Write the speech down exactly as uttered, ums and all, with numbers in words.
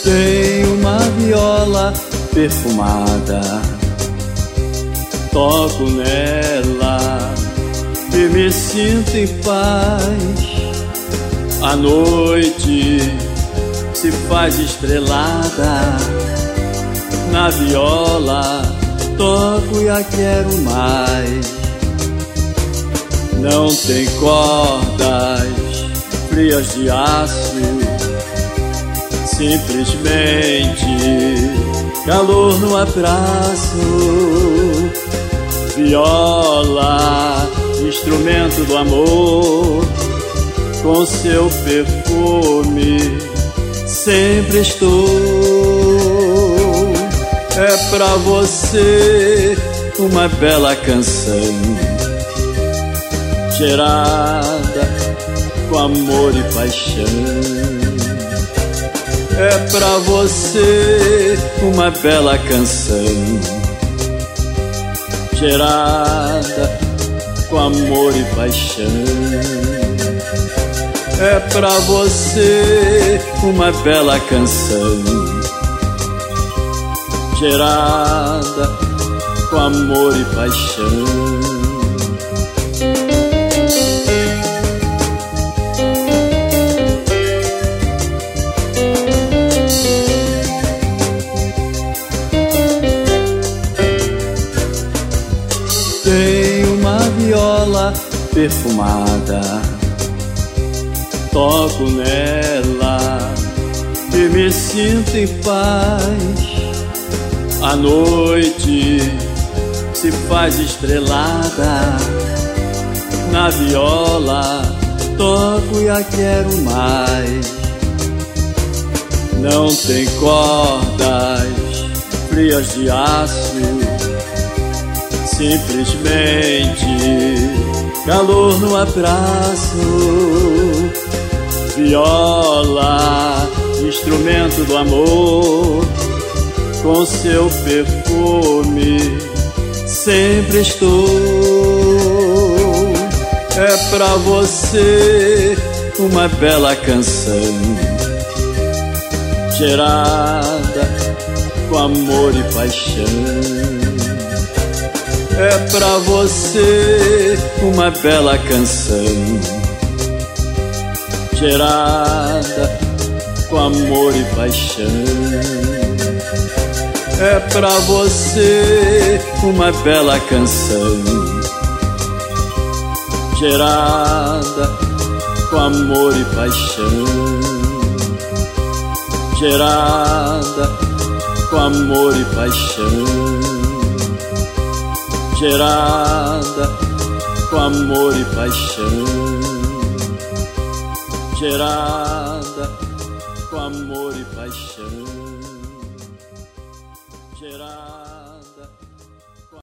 Tenho uma viola perfumada, toco nela e me sinto em paz. A noite se faz estrelada, na viola toco e a quero mais. Não tem cordas frias de aço, simplesmente calor no abraço. Viola, instrumento do amor, com seu perfume sempre estou. É pra você uma bela canção, gerada com amor e paixão. É pra você uma bela canção, gerada com amor e paixão. É pra você uma bela canção, gerada com amor e paixão. Tenho uma viola perfumada, toco nela e me sinto em paz. A noite se faz estrelada, na viola toco e a quero mais. Não tem cordas frias de aço, simplesmente calor no abraço. Viola, instrumento do amor, com seu perfume sempre estou. É pra você uma bela canção, gerada com amor e paixão. É pra você uma bela canção, gerada com amor e paixão. É pra você uma bela canção, gerada com amor e paixão. Gerada com amor e paixão. Gerada com amor e paixão. Gerada com amor e paixão. Gerada